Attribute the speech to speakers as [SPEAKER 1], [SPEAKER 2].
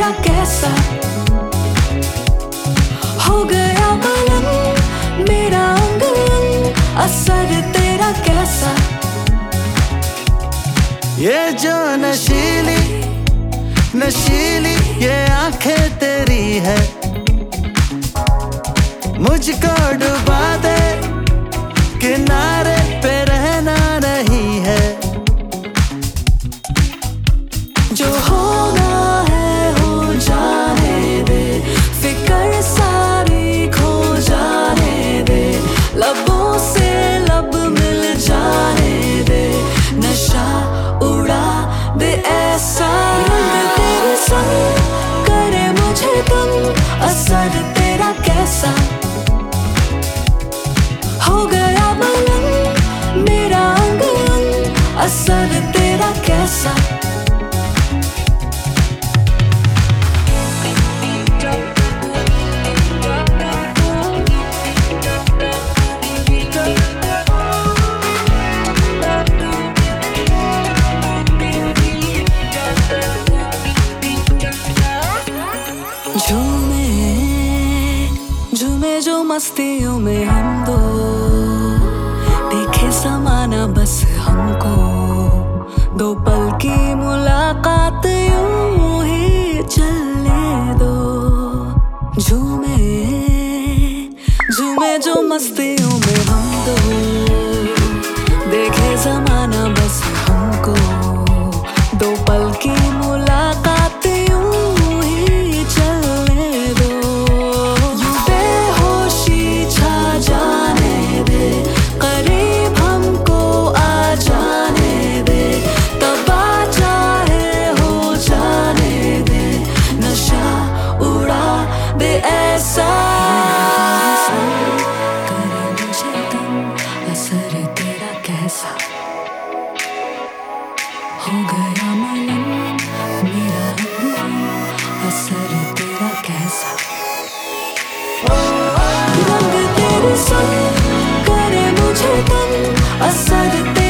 [SPEAKER 1] तेरा कैसा हो गया मलंग मेरा अंग अंग, असर तेरा कैसा।
[SPEAKER 2] ये जो नशीली नशीली ये आंखें तेरी है, मुझको डुबा दे किनारे पे रहना नहीं है।
[SPEAKER 1] जो होना है हो जाने दे, फिकर सारी खो जाने दे, लबों से लब मिल जाने दे, नशा उड़ा दे ऐसा। रंग तेरे संग करे मुझे तंग, असर तेरा कैसा हो गया मलंग मेरा अंग अंग, असर तेरा कैसा। झूमे झूमे जो मस्तियों में हम दो, देखे समाना बस हमको, दो पल की मुलाकात यूं ही चलने दो। झूमे झूमे जो मस्तियों में हम दो, देखे समाना बस हमको, दो पल की मुलाकात यूं ही चलने दो। यूं बेहोशी छा जाने दे, करीब हमको आ जाने दे, तबा चाहे हो जाने दे, नशा उड़ा दे ऐसा। करे मुझे तंग, असर तेरा कैसा हो गया मलंग मेरा अंग, असर तेरा कैसा। रंग तेरे संग करे मुझे तंग, असर तेरा